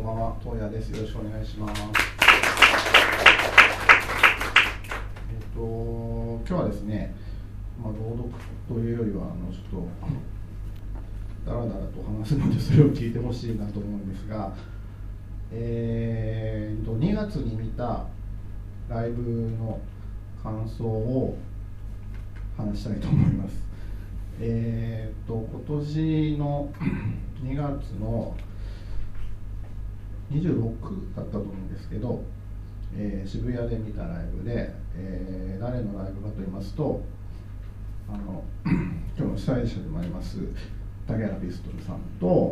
ばんは、東谷です。よろしくお願いします。今日はですね、朗読というよりはちょっとだらだらと話すので、それを聞いてほしいなと思うんですが、2月に見たライブの感想を話したいと思います。今年の2月の26だったと思うんですけど、渋谷で見たライブで、誰のライブかと言いますと、今日の主催者でもあります竹原ピストルさんと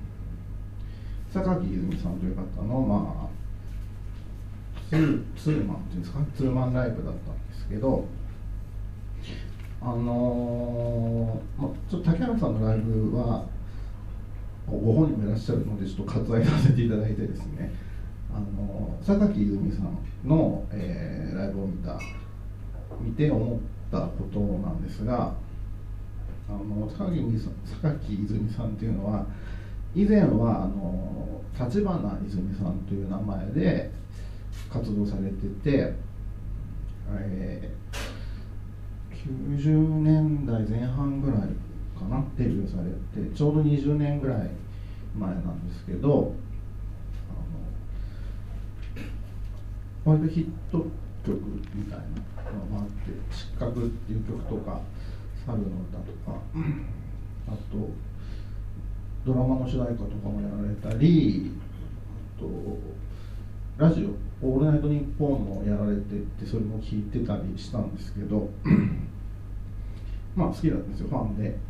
榊泉さんという方の、ツーマンっていうんですか、ツーマンライブだったんですけど、ちょっと竹原さんのライブはご本人もいらっしゃるので、ちょっと割愛させていただいてですね、榊泉さんの、ライブを見て思ったことなんですが、榊泉さんっていうのは、以前は立花泉さんという名前で活動されてて、90年代前半ぐらいかな、デビューされて、ちょうど20年ぐらい前なんですけど、割とヒット曲みたいなのがあって、失格っていう曲とか、猿の歌とか、あとドラマの主題歌とかもやられたり、あとラジオ、オールナイトニッポンもやられてて、それも聞いてたりしたんですけど、好きだったんですよ、ファンで。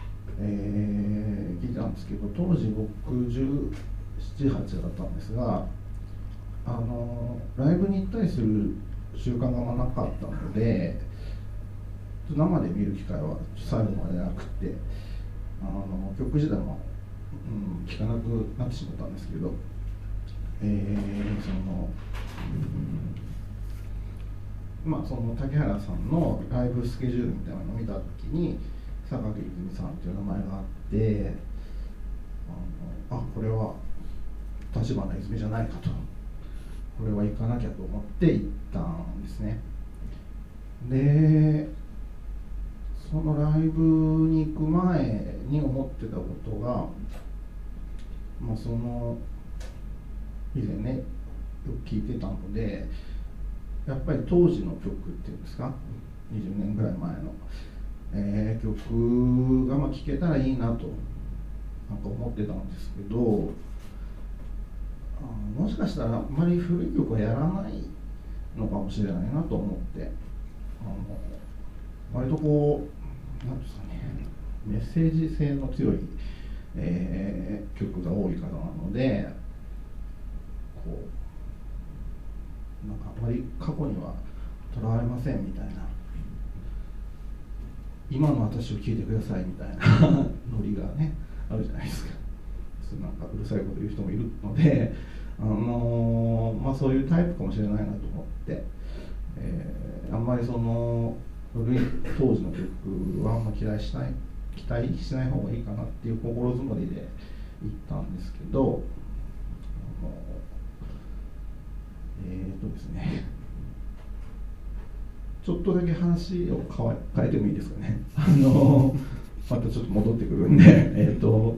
聞いたんですけど、当時僕17、8だったんですが、ライブに行ったりする習慣がなかったので、生で見る機会は最後までなくて、曲自体も、聴かなくなってしまったんですけど、その竹原さんのライブスケジュールみたいなのを見たときに、榊泉さんという名前があって、これは立花泉じゃないかと、これは行かなきゃと思って行ったんですね。で、そのライブに行く前に思ってたことが、その以前ね、よく聴いてたので、やっぱり当時の曲っていうんですか、20年ぐらい前の、曲が聴けたらいいなと思ってたんですけど、もしかしたらあんまり古い曲はやらないのかもしれないなと思って、割となんですかね、メッセージ性の強い、曲が多い方なので、あまり過去にはとらわれませんみたいな、今の私を聴いてくださいみたいなノリがね、あるじゃないですか。うるさいこと言う人もいるので、そういうタイプかもしれないなと思って、あんまりその古い当時の曲はあんま期待しない方がいいかなっていう心づもりで行ったんですけど、ですね、ちょっとだけ話を変えてもいいですかね。またちょっと戻ってくるんで、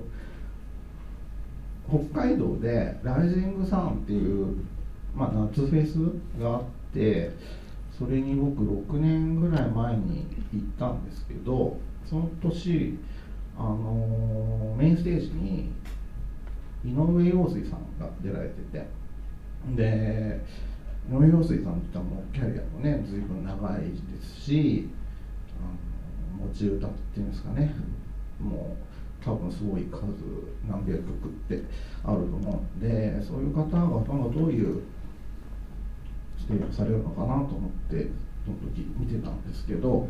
北海道でライジングサンっていう、夏フェスがあって、それに僕6年ぐらい前に行ったんですけど、その年メインステージに井上陽水さんが出られてて、で井上陽水さんって言ったらもうキャリアもね随分長いですし、持ち歌っていうんですかね、もう多分すごい数何百曲ってあると思うんで、そういう方々がどういうステージをされるのかなと思ってその時見てたんですけど、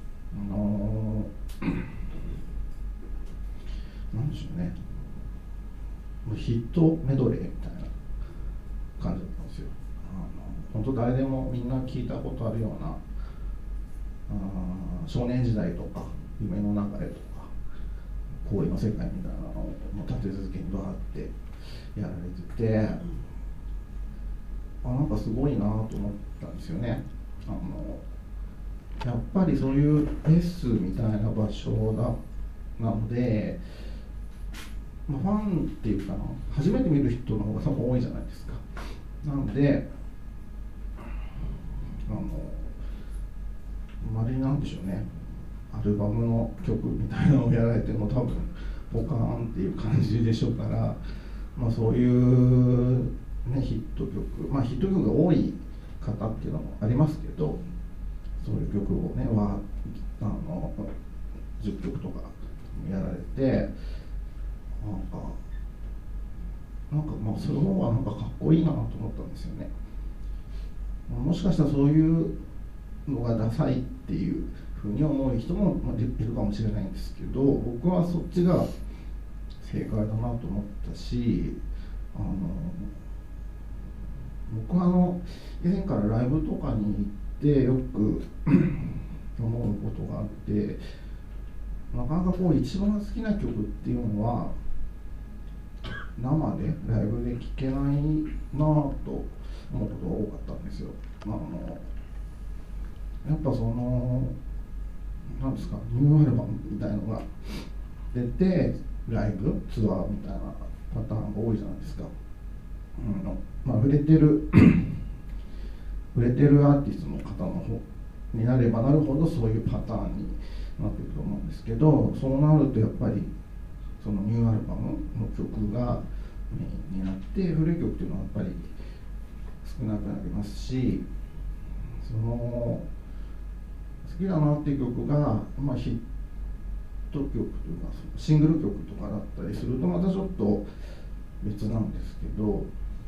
なんでしょうね、もうヒットメドレーみたいな感じだったんですよ。本当誰でもみんな聞いたことあるような少年時代とか夢の中へとか氷の世界みたいなのを立て続けにバーってやられてて、なんかすごいなと思ったんですよね。やっぱりそういうフェスみたいな場所なので、ファンっていうかな、初めて見る人の方が多分多いじゃないですか。なのであまりなんでしょうね、アルバムの曲みたいなのをやられても多分ポカーンっていう感じでしょうから、そういう、ね、ヒット曲、ヒット曲が多い方っていうのもありますけど、そういう曲をね10曲とかやられて、その方がなんかかっこいいなと思ったんですよね。もしかしたらそういうのがダサいっていうふうに思う人もいるかもしれないんですけど、僕はそっちが正解だなと思ったし、僕は以前からライブとかに行ってよく思うことがあって、なかなか一番好きな曲っていうのは生でライブで聴けないなと思うことが多かったんですよ。やっぱなんですか、ニューアルバムみたいのが出てライブツアーみたいなパターンが多いじゃないですか。売れてるアーティストの方の方になればなるほどそういうパターンになっていくと思うんですけど、そうなるとやっぱりそのニューアルバムの曲がメインになって、古い曲っていうのはやっぱり少なくなりますし、好きだなっていう曲が、ヒット曲というかシングル曲とかだったりするとまたちょっと別なんですけど、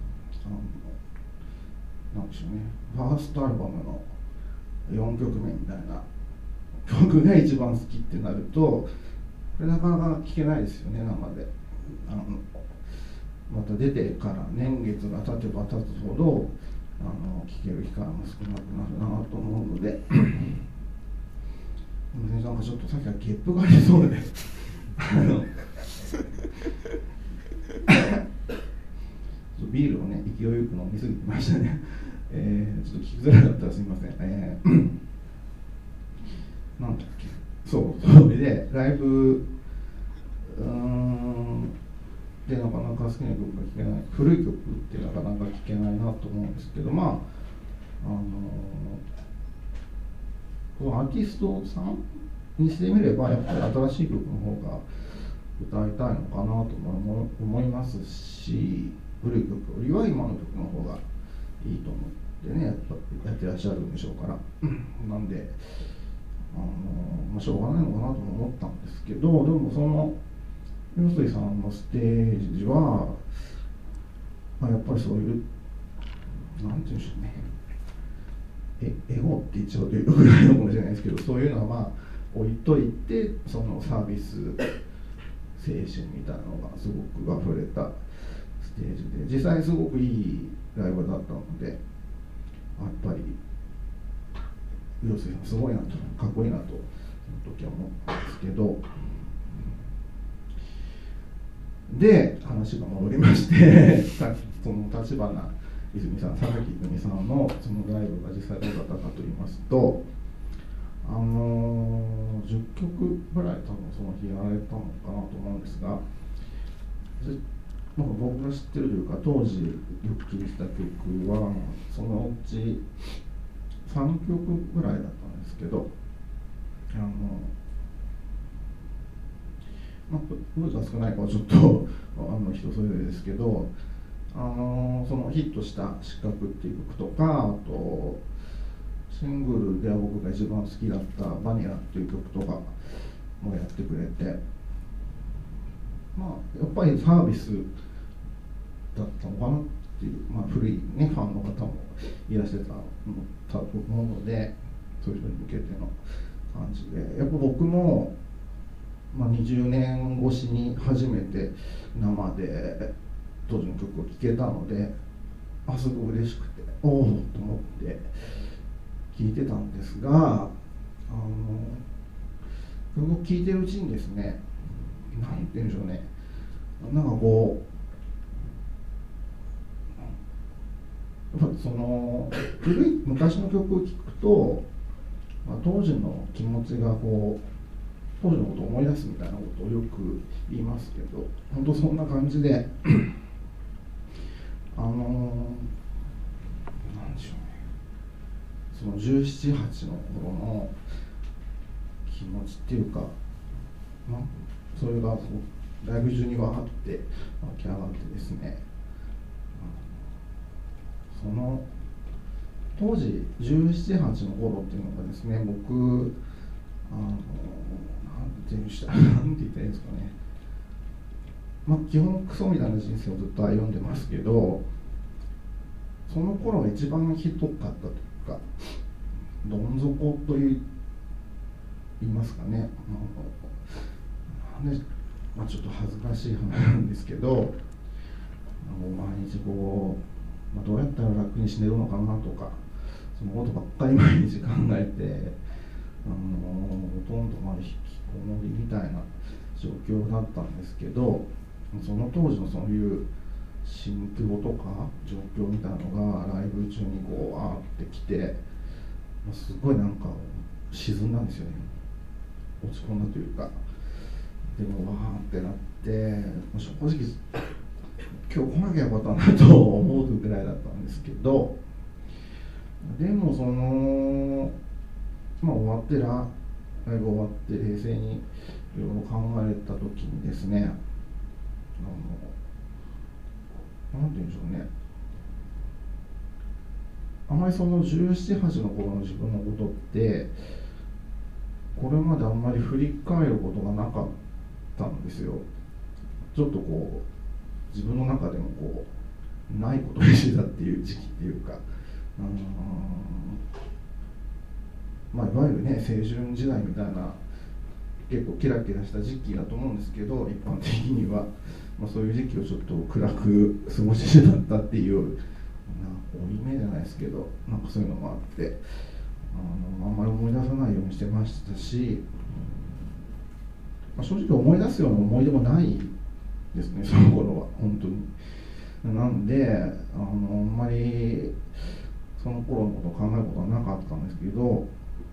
なんでしょうね、ファーストアルバムの4曲目みたいな曲が一番好きってなると、これなかなか聴けないですよね、生で。また出てから年月が経てば経つほど聴ける機会も少なくなるなと思うのでなんかちょっとさっきはゲップがありそうでビールをね勢いよく飲みすぎてましたね。ちょっと聞きづらかったらすみません。なんだっけ、それでライブでなかなか好きな曲が聴けない、古い曲ってなかなか聴けないなと思うんですけど、このアーティストさんにしてみればやっぱり新しい曲の方が歌いたいのかなと思いますし、古い曲よりは今の曲の方がいいと思ってね、やってらっしゃるんでしょうからなんでしょうがないのかなと思ったんですけど、でもその陽水さんのステージは、やっぱりそういうなんていうんでしょうね、エゴって言っちゃうというぐらいのかもしれないですけど、そういうのは置いといて、そのサービス精神みたいなのがすごく溢れたステージで、実際すごくいいライブだったので、やっぱり陽水さんすごいなと、かっこいいなとその時は思ったんですけど、で話が戻りましてその立花泉さん、佐々木泉さんのそのライブが実際どうだったかと言いますと、10曲ぐらい多分その日やられたのかなと思うんですが、僕が知ってるというか当時よく聴いてた曲はそのうち3曲ぐらいだったんですけど、数が少ないかはちょっと人それぞれですけど、そのヒットした「失格」っていう曲とか、あとシングルでは僕が一番好きだった「バニラ」っていう曲とかもやってくれて、やっぱりサービスだったのかなっていう、古い、ね、ファンの方もいらっしゃったと思うので、そういう人に向けての感じで、やっぱ僕も、20年越しに初めて生で当時の曲を聴けたので、すごい嬉しくて、おおと思って聴いてたんですが、曲を聴いてるうちにですね、なんて言うんでしょうね、なんかその古い昔の曲を聴くと、当時の気持ちがこう当時のことを思い出すみたいなことをよく言いますけど、本当そんな感じでなんでしょうね、その17、8の頃の気持ちっていうか、それがライブ中にわーって湧き上がってですね、その当時17、8の頃っていうのがですね、僕なんて言ったらいいんですかね、基本クソみたいな人生をずっと歩んでますけど、その頃が一番ひどかったというか、どん底と言いますかね、ちょっと恥ずかしい話なんですけど、毎日こう、どうやったら楽に死ねるのかなとか、そのことばっかり毎日考えて、ほとんど引きこもりみたいな状況だったんですけど、その当時のそういう心境とか状況みたいなのがライブ中にこうわーってきて、すごいなんか沈んだんですよね、落ち込んだというか。でもわーってなって、正直今日来なきゃよかったなと思うぐらいだったんですけど、でもその終わってライブ終わって冷静にいろいろ考えた時にですね、なんて言うんでしょうね、あまりその17、8の頃の自分のことってこれまであんまり振り返ることがなかったんですよ。ちょっとこう自分の中でもこうないことにしてたっていう時期っていうか、いわゆるね青春時代みたいな結構キラキラした時期だと思うんですけど、一般的には、そういう時期をちょっと暗く過ごしてしまったっていう折り目じゃないですけど、なんかそういうのもあってあんまり思い出さないようにしてましたし、正直思い出すような思い出もないですね、その頃は本当に。なんであんまりその頃のことを考えることはなかったんですけど、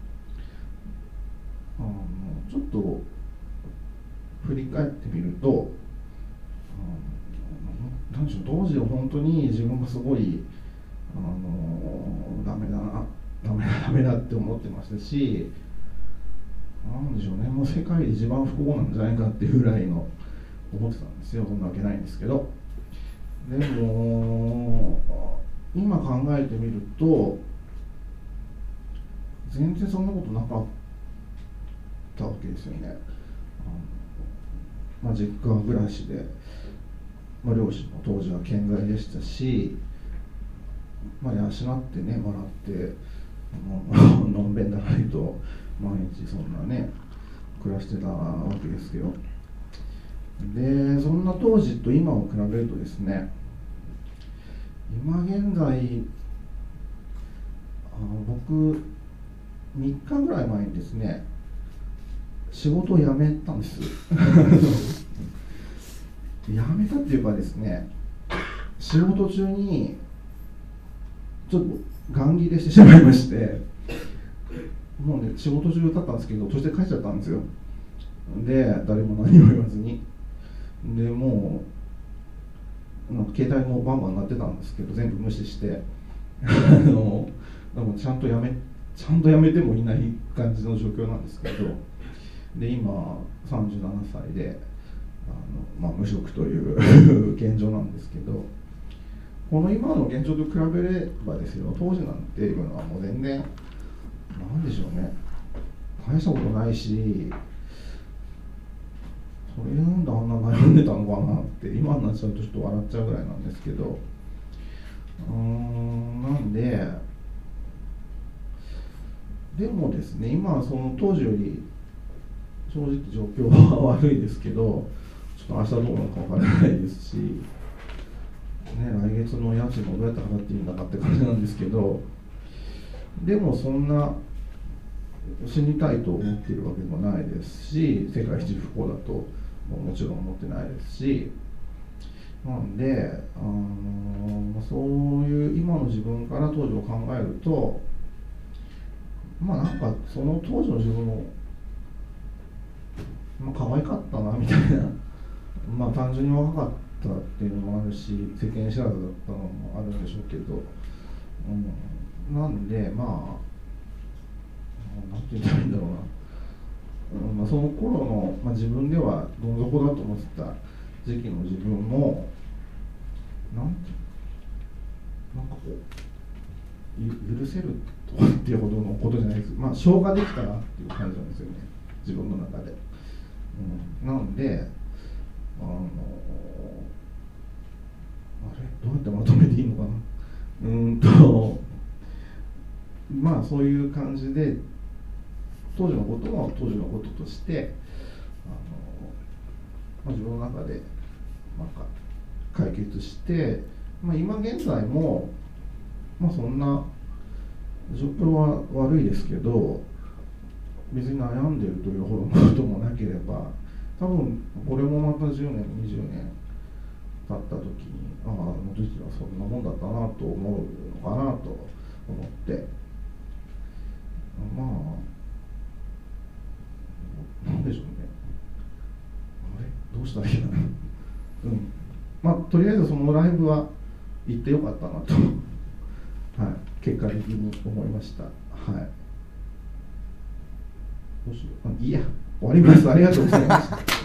ちょっと振り返ってみると、なんでしょう、当時は本当に自分がすごいダメだって思ってましたし、なんでしょうね、もう世界で一番不幸なんじゃないかっていうぐらいの思ってたんですよ。そんなわけないんですけど、でも今考えてみると全然そんなことなかったわけですよね。実家暮らしで、両親も当時は健在でしたし、養ってねもらってのんべんだらりと毎日そんなね暮らしてたわけですよ。でそんな当時と今を比べるとですね、今現在僕3日ぐらい前にですね仕事を辞めたんです辞めたっていうかですね、仕事中にちょっとガン切れしてしまいまして、もうね仕事中だったんですけど途中で帰っちゃったんですよ。で誰も何も言わずに、でもう携帯もバンバン鳴ってたんですけど全部無視してでもちゃんとやめてもいない感じの状況なんですけど、で今37歳で無職という現状なんですけど、この今の現状と比べればですよ、当時なんていうのはもう全然なんでしょうね、大したことないし、それなんであんな悩んでたのかなって今になっちゃうとちょっと笑っちゃうぐらいなんですけど、なんででもですね、今はその当時より正直状況は悪いですけど、ちょっと明日どうなるかわからないですし、来月の家賃もどうやって払っていいんだかって感じなんですけど、でもそんな死にたいと思っているわけでもないですし、世界一不幸だともちろん思ってないですし、なんでそういる今の自分から当時を考えると、まあなんかその当時の自分も、まあ、可愛かったなみたいな、まあ単純に若かったっていうのもあるし、世間知らずだったのもあるんでしょうけど、なんでまあなんて言ったらいいんだろうな、まあ、その頃の、まあ、自分ではどん底だと思ってた時期の自分もなんかこう許せるとかっていうほどのことじゃないです。まあ消化できたなっていう感じなんですよね、自分の中で。なんであれどうやってまとめていいのかな。まあそういう感じで当時のことも当時のこととしてまあ、自分の中でなんか解決して、まあ、今現在も、まあ、そんな状況は悪いですけど、別に悩んでるというほどのこともなければ、多分これもまた10年20年経った時にあの時はそんなもんだったなと思うのかなと思って、まあなんでしょうね、あれどうしたらいいかな。まあとりあえずそのライブは行ってよかったなと、はい、結果的に思いました。はい。どうしよう。いいや、終わります。ありがとうございました。